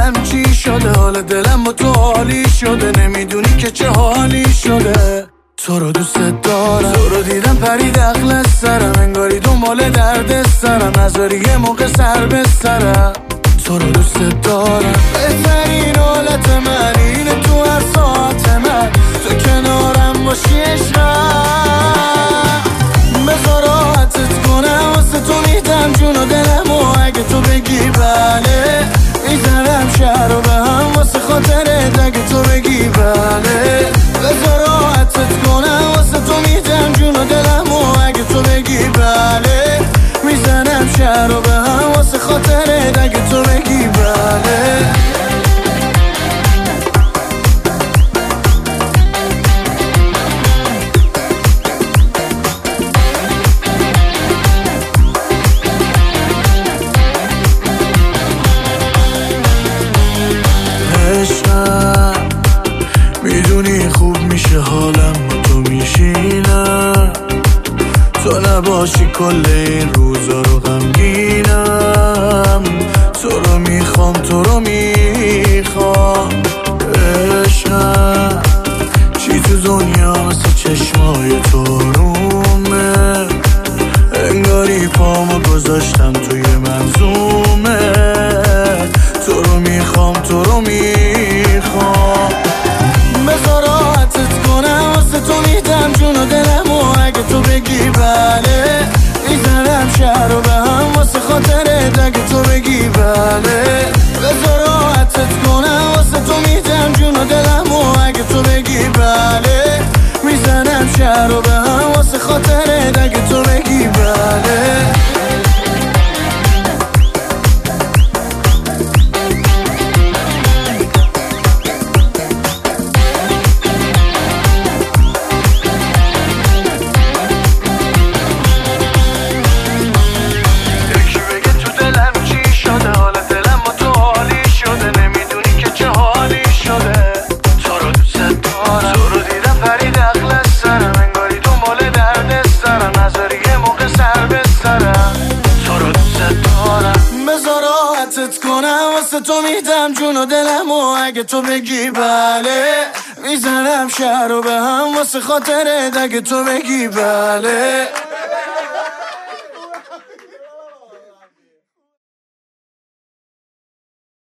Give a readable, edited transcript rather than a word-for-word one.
دلم چی شده، حال دلم با تو حالی شده، نمیدونی که چه حالی شده. تو رو دوست دارم، تو رو دیدم پرید عقل از سرم، انگاری دنبال درد سرم، نذاری یه موقع سر به سرم. تو رو دوست دارم، بهترین حالت من اینه تو هر ساعت من تو کنارم باشی عشقم. بذار راحتت کنم واسه تو میدم جون و دلم و اگه تو بگی بله میزنم شهر رو به هم واسه خاطرت اگه تو بگی بله. بذار راحتت کنم واسه تو میدم جون و دلم و اگه تو بگی بله میزنم شهر رو به هم واسه خاطرت اگه تو بگی بله. میدونی خوب میشه حالم با تو میشینم، تو نباشی کل این روزا رو غمگینم. تو رو میخوام تو رو میخوام عشقم، چی تو دنیا مثل چشمای تو رومه، انگاری پامو گذاشتم توی منظومه. تو رو میخوام تو رو میخوام، بذار راحتت کنم واسه تو میدم جون و دلم و اگه تو بگی بله میزنم شهر رو به هم واسه خاطرت اگه تو بگی بله. بذار راحتت کنم واسه تو میدم جون و دلم و اگه تو بگی بله میزنم شهر رو به هم واسه خاطرت اگه تو بگی بله. واسه تو میدم جون و دلم و اگه تو بگی بله میزنم شهر رو به هم واسه خاطرت اگه تو بگی بله.